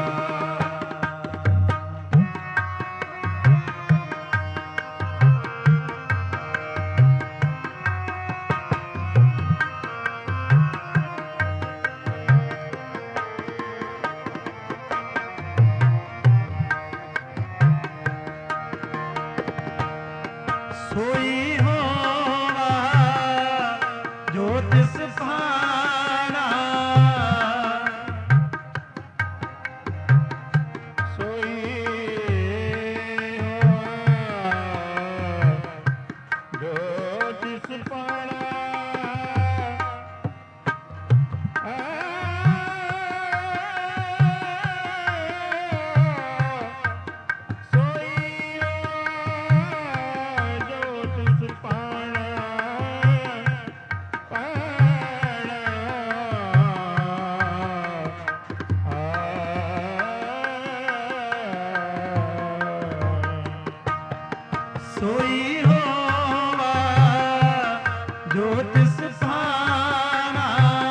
जो तिस भाना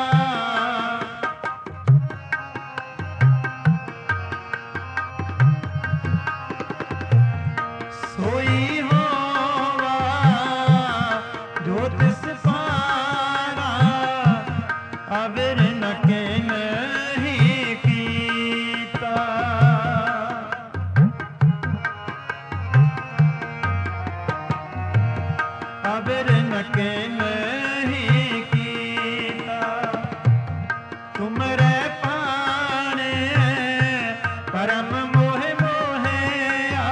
सोई होवा जो तिस भाना अविर न के नहीं कीता अविर न के नहीं कीता तुमरे पाने परम मोहे मोहया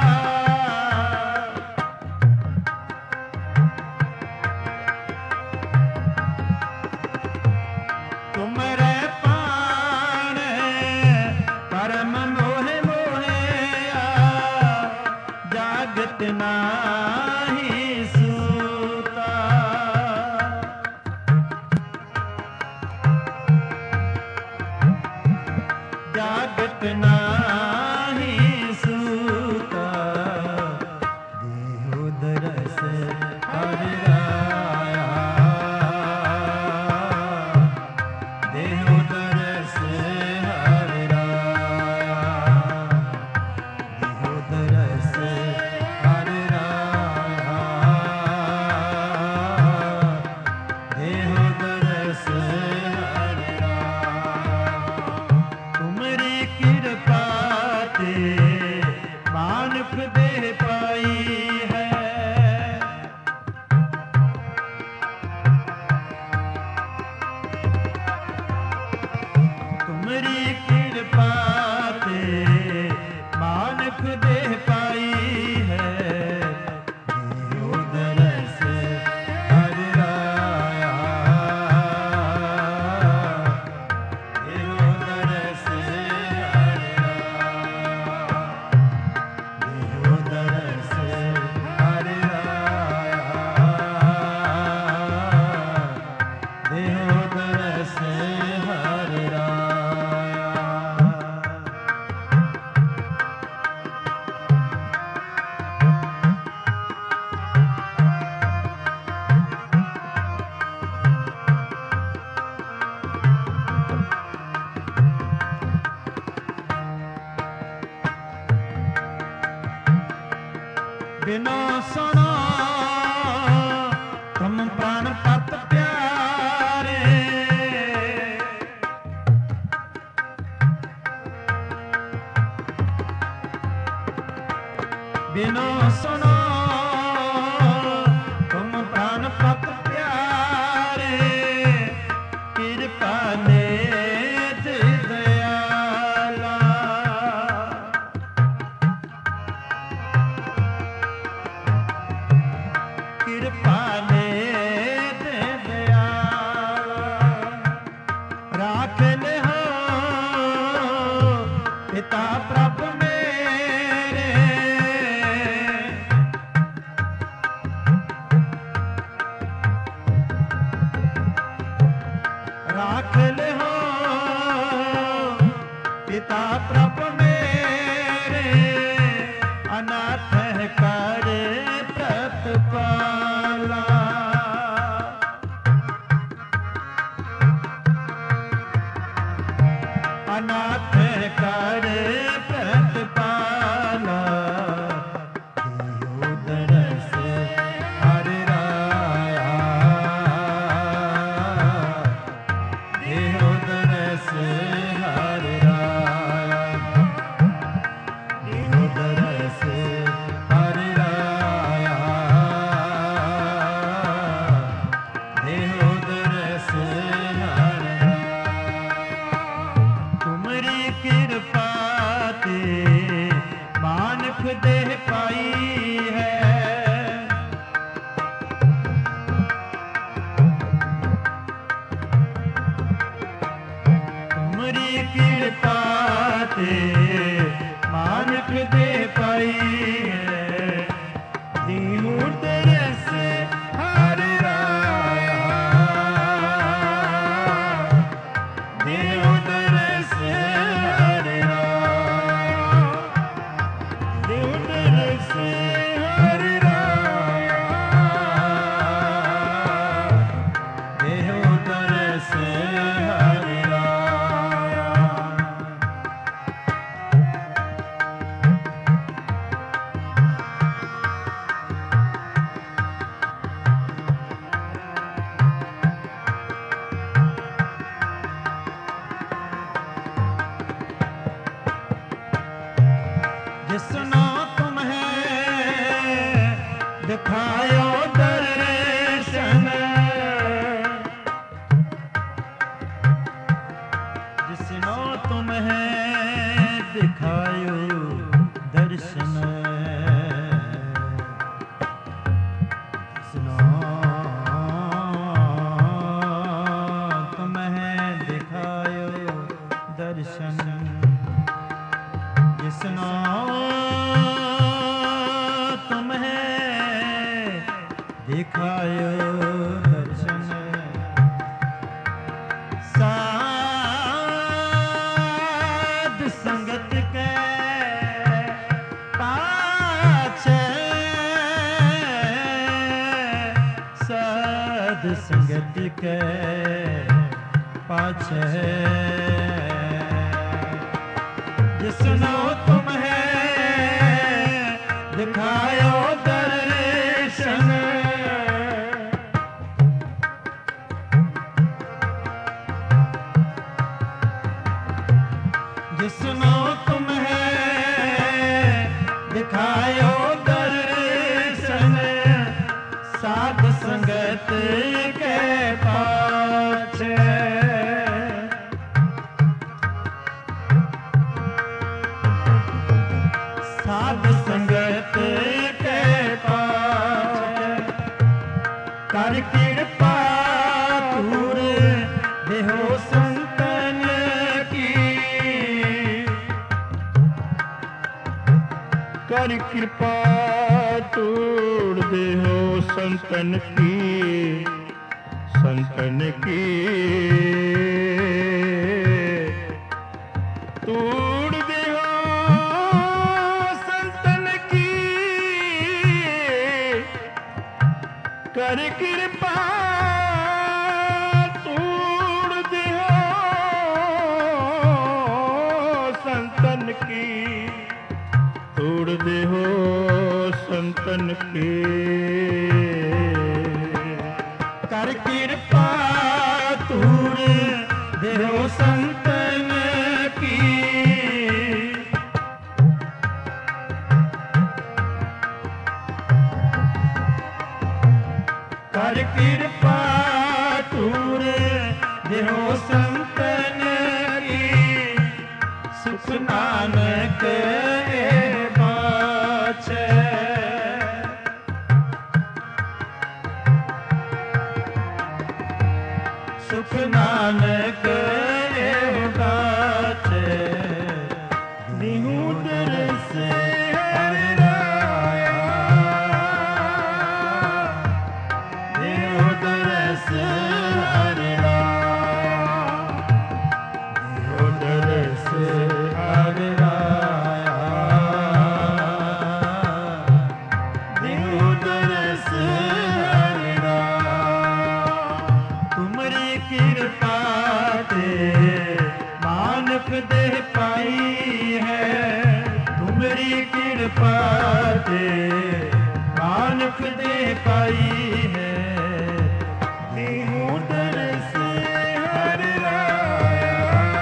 तुमरे पाने परम मोहे मोहया जागत नाही सूता जागत नाही सूता देहो दरस हर राया देहो दरस हर राया देहो दरस हर राया देहो दरस हर राया तुमरी कृपा ते मानुख देह पाई है तुमरी कृपा ते मानुख देह पाई है देहो दरस हर राया देहो दरस हर राया देहो दरस हर राया देहो दरस हर राया बिनो सुनो तुम प्राण पत प्यारे बिनो सुनो तुम प्राण पत प्यारे कृपा नेत दयाला कृपा नेत दयाला राखन हो पिता प्रभु मेरे राखन हो पिता प्रभु मेरे अनाथ कर प्रतिपाला अनाथ कर प्रतिपाला देहो दरस हर राया देहो दरस हर राया जति कै पाछे जिसनो तुम है दिखायो दर्शन जिसनो तुम है दिखायो दर्शन साध संगत के पाछे साध संगत के पाछे कर कृपा तूर देहो संतन की कर कृपा तूर देहो संतन की तूड़ देहो संतन की कर कृपा तूड़ देहो संतन की तूड़ देहो संतन की कर कृपा तूड़ देहो संतन की कर कृपा तूड़ देहो संतन की सुख नानक बाछे सुख नानक गाछे दिहु दरस हर राया दिहु दरस हर राया दिहु दरस हर राया दिहु दरस हर राया तुमरी कृपा ते मानक दे पाई है तुमरी कृपा ते मानक दे पाई है देहु दरस हर राया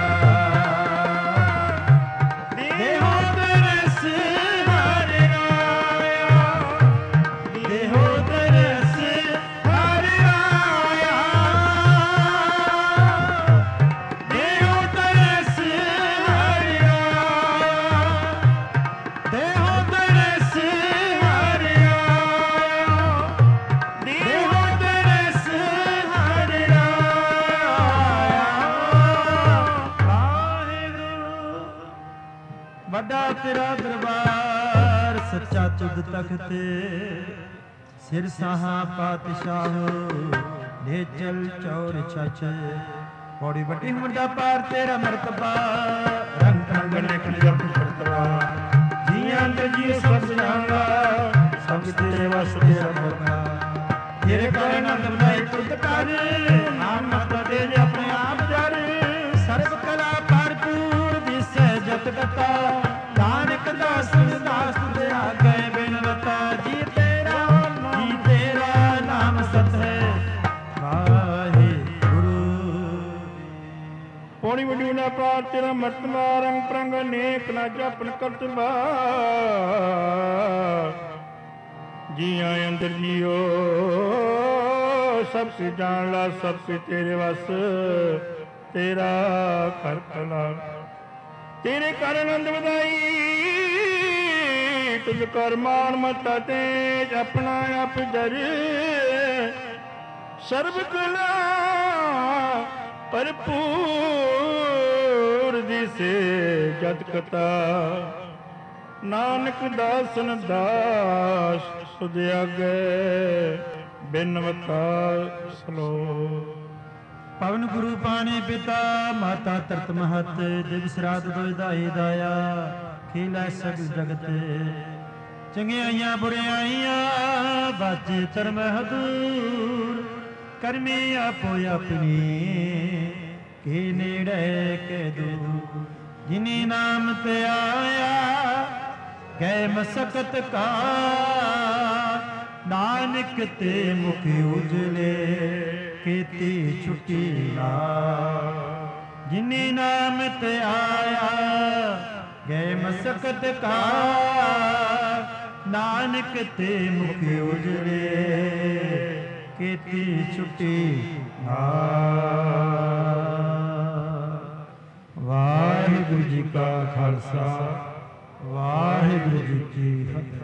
देहु दरस हर राया देहु दरस हर राया देहु दरस हर राया देहु दरस हर राया देहु दरस हर राया वाहिगुरू ਵੱਡਾ ਤੇਰਾ ਦਰਬਾਰ ਸੱਚਾ ਤੁਧ ਤਖਤ ਸਿਰ ਸਾਹਾ ਪਾਤਸ਼ਾਹ ਨੇਚਲ ਚੌਰ ਛਛ ਪੌੜੀ ਵੱਡੀ ਉਮਰ ਦਾ ਪਾਰ ਤੇਰਾ ਮਰਤਬਾ ਰੰਗ ਰੰਗ ਲਿਖਣ ਜਪ ਕਰਤਵਾ ਜੀਆਂ ਤੇ ਜੀ ਸਭ ਜਾਣਦਾ ਸਭ ਤੇਰੇ ਵਸ ਤੇਰਾ ਮੋਗਾ ਤੇਰੇ ਕਾਰਨ ਨੰਦਾਈ ਤੁਧ ਕਰ ਨਾਮ ਮਤ ਦੇ ਆਪਣੇ ਆਪ ਜਰ ਸਰਬ ਕਲਾ ਭਰਪੂਰ ਦਿਸੈ ਜਤ ਕਤਾ ਨਾਨਕ ਦਾਸ ਦਾਸ ਦੇ ਆਗੇ ਬਿਨਵਤਾ ਜੀ ਤੇਰਾ ਨਾਮ ਸਤ ਹੈ ਵਾਹਿਗੁਰੂ ਪੌੜੀ ਵੱਡੀ ਨਾ ਪਾਰ ਤੇਰਾ ਮਰਤਬਾ ਰੰਗ ਪ੍ਰੰਗ ਨੇਕ ਨਾ ਜਪਨ ਕਰਤਬਾ ਜੀਆਂ ਅੰਦਰ ਜੀਓ ਸਭ ਸੇ ਜਾਣ ਲਾ ਸਭ ਸੇ ਤੇਰੇ ਵਸ ਤੇਰਾ ਕਰ ਕਲਾ ਤੇਰੇ ਕਰ ਆਨੰਦ ਵਧਾਈ ਤੁਝ ਕਰ ਮਾਨ ਮਤਾ ਤੇਜ ਆਪਣਾ ਆਪ ਜਰ ਸਰਬ ਕਲਾ ਭਰਪੂਰ ਦਿਸੇ ਜਤ ਕਤਾ ਨਾਨਕ ਦਾਸਨ ਦਾਸ ਸੁਦਿਆਗੇ ਬਿਨਵਤਾ ਸਲੋ ਪਵਨ ਗੁਰੂ ਪਾਣੀ ਪਿਤਾ ਮਾਤਾ ਤਰਤ ਮਹਤ ਦਿਵ ਸਰਾਧ ਦੋਇ ਦਾਈ ਦਾਇਆ ਖੇਲਾ ਸਗਲ ਜਗਤ ਚੰਗਿਆਈਆਂ ਬੁਰਿਆਈਆਂ ਬਾਜੇ ਧਰਮ ਹਦੂਰ ਕਰਮੀ ਆਪੋ ਆਪਣੀ ਕੇ ਨੇੜੇ ਕੇ ਦੂਰ। ਜਿਨੀ ਨਾਮ ਤੇ ਆਇਆ ਗਏ ਮਸਕਤ ਕਾ, ਨਾਨਕ ਤੇ ਮੁਖ ਉਜਲੇ ਕੀਤੀ ਛੁੱਟੀ ਨਾ। ਜਿਨੀ ਨਾਮ ਤੇ ਆਇਆ ਗਏ ਮਸਕਤ ਕਾ, ਨਾਨਕ ਤੇ ਮੁਖ ਉਜਲੇ ਕੀਤੀ ਛੁੱਟੀ ਨਾ। ਵਾਹਿਗੁਰੂ ਜੀ ਕਾ ਖਾਲਸਾ, ਵਾਹਿਗੁਰੂ ਜੀ ਕੀ ਫਤਿਹ।